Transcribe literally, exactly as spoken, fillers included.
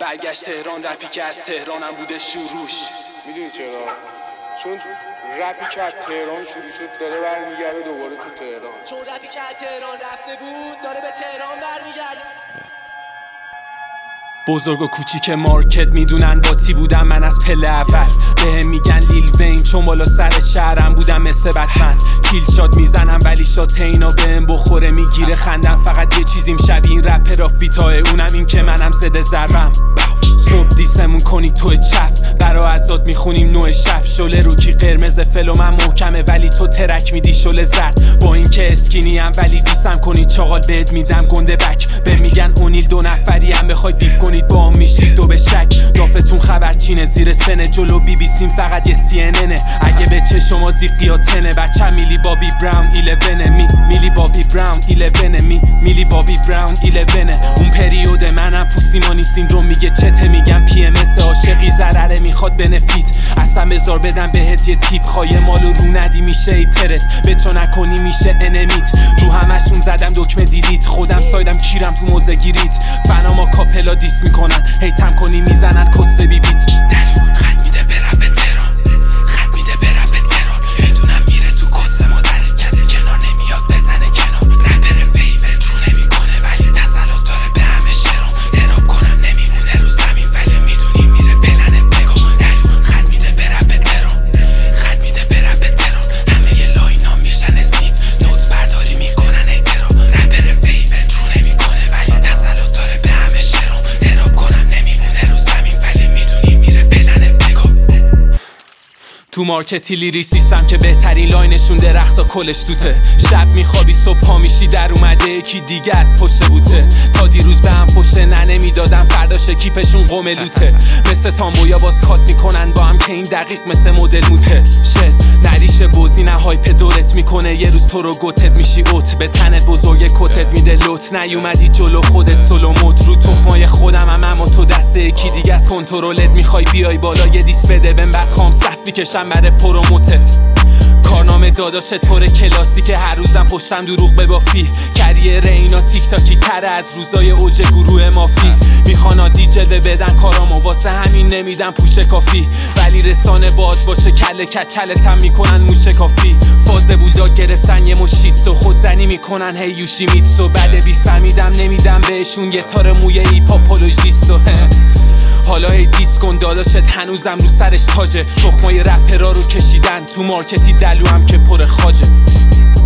برگشت تهران، رپی که از تهرانم بوده شروعش. میدونی چرا؟ چون رپی که از تهران شروع شد داره برمیگرده دوباره تو تهران. چون رپی که از تهران رفته بود داره به تهران برمیگرده. بزرگ و کوچیک مارکت میدونن باتی بودم من از پله اول. بهم میگن لیل وین چون بالا سر شهرم بودم مثل بتمن. کیل شات میزنم ولی شات اینا بهم بخوره میگیره خندم. فقط یه چیزیم شبیه این رپر آف بیتای اونم این که منم زده ضربم. صبح دیسمون کنی تو چف برا ازاد میخونیم نوع شب. شله رو کی قرمز فلو من محکمه ولی تو ترک میدی شله زرد. با این که اسکینی هم ولی دیسم کنی چاقال بهت میدم گنده بک. به میگن اونیل دو نفری هم بخوای بیف کنید با هم میشید دو به شک. دافتون خبرچینه زیر سنه جلو بی بی سیم فقط یه سی ان انه. اگه به چه شما زیقی ها تنه بچه میلی بابی براون ایلونه می میلی بابی براون ایلونه می میلی بابی براون ایلونه. اون پریود منم پوسیمانی سیندروم میگه چته میگم پی ام اس عاشقی ضرره میخواد بنفیت. اصلا بذار بدم بهت یه تیپ خواهی مالو رو ندی میشه ای ترس به چو نکنی میشه انمیت. رو همشون زدم دکمه دیلیت خودم سایدم کیرم تو موزه گیریت. فناما کاپلا دیس میکنن هیتم کنی میزنن کسه بی بیت. دلو خط میده برم به تهران، خط میده برم به تهران. بدونم میره تو کسه مادره کسی کنار نمیاد بزنه کنار. رپر فیوت رو نمیکنه ولی تسلط داره به همه شرام. تراب کنم نمیمونه رو زمین ولی میدونی میره پلنت بگو. دلو خط میده برم به تهران، خط میده برم به تهران. همه ی لاینا میشن اسنیف نوت برداری میکنن ای ترام. رپر فیوت رو نمیکنه ولی تسلط داره به همه شرام. تراب کنم نمیمونه رو زمین ولی میدونی میره پلنت بگو. تو مارکتی لیریسیستم که بهترین لاینشون درختا کلش توته. شب میخوابی صبح پا میشی در اومده یکی دیگه از پشت بوته. تا دیروز به هم پشت ننه میدادن فرداش کیپشون قوم لوته. مثل تامبویا باز کات میکنن با هم که این دقیق مثل مدل موته. شت نریشه بوزی نه هایپ دورت میکنه یه روز تو رو گوتت میشی اوت. به تنت بزرگ کتت میده لوت. نیومدی جلو خودت سولو مود رو تخمای خودم هم اما تو دسته یکی دیگه از کنترلت میخوای بیای بالا یه دیس بده بهم بعد خام صفی کشم برای پروموتت. کارنامه داداش طور کلاسیک هر روزم پشتم دروغ ببافی. کریر اینا تیک تاکی تره از روزای اوج گروه مافی. میخوان عادی جلوه بدن کارامو واسه همین نمیدن پوش کافی. ولی رسانه باد باشه کله کچلتم میکنن موشه کافی. فازه بودا گرفتن یه مشیتسو خودزنی میکنن هی یوشی میتسو. بعد بیفهمیدم نمیدم بهشون یه تار موی ایپاپولوژیستو. حالا هی دیس کن داداشت هنوزم رو سرش تاجه. تخمای رپرا رو کشیدن تو مارکتی دلو هم که پر خاجه.